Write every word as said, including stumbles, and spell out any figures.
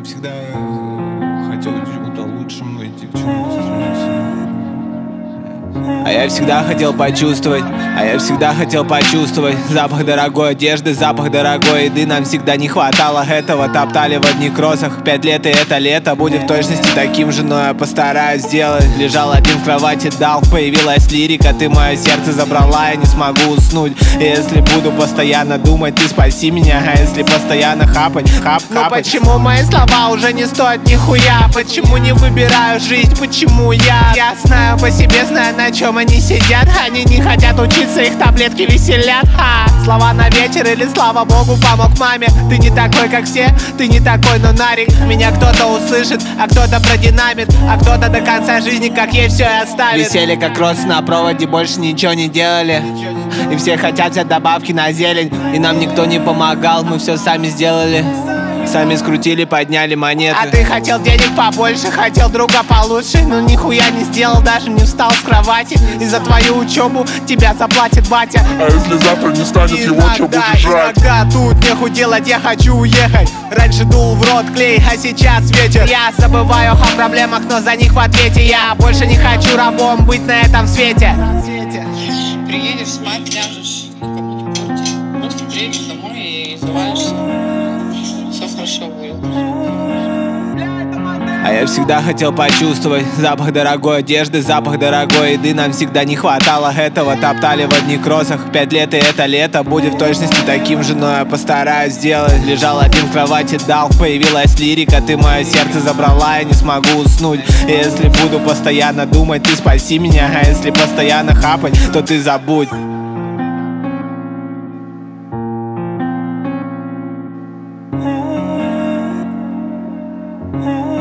ты всегда хотел чего-то лучшему идти, к чему-то стремиться. А я всегда хотел почувствовать, а я всегда хотел почувствовать запах дорогой одежды, запах дорогой еды. Нам всегда не хватало этого, топтали в одних кроссах. Пять лет и это лето будет в точности таким же, но я постараюсь сделать. Лежал один в кровати, дал, появилась лирика. Ты мое сердце забрала, я не смогу уснуть. И если буду постоянно думать, ты спаси меня. А если постоянно хапать, хап, Ну хапать. почему мои слова уже не стоят нихуя? Почему не выбираю жизнь, почему я? Я знаю по себе, знаю на чем они сидят. Они не хотят учиться, их таблетки веселят. Ха! Слова на вечер или слава богу помог маме. Ты не такой как все, ты не такой, но нарик. Меня кто-то услышит, а кто-то продинамит, а кто-то до конца жизни как есть все и оставит. Висели как роз на проводе, больше ничего не делали. И все хотят взять добавки на зелень. И нам никто не помогал, мы все сами сделали. Сами скрутили, подняли монеты. А ты хотел денег побольше, хотел друга получше, но нихуя не сделал, даже не встал с кровати. И за твою учебу тебя заплатит батя. А если завтра не станет его, что будешь жрать? Иногда тут нехуй делать, я хочу уехать. Раньше дул в рот клей, а сейчас ветер. Я забываю о проблемах, но за них в ответе. Я больше не хочу рабом быть на этом свете. Приедешь, спать ляжешь, никому не портишь. Просто приедешь домой и завалишься. Все хорошо будет. А я всегда хотел почувствовать запах дорогой одежды, запах дорогой еды. Нам всегда не хватало этого, топтали в одних кроссах. Пять лет и это лето будет в точности таким же, но я постараюсь сделать. Лежал один в кровати, дал, появилась лирика. Ты мое сердце забрала, я не смогу уснуть. И если буду постоянно думать, ты спаси меня. А если постоянно хапать, то ты забудь. Mm-hmm.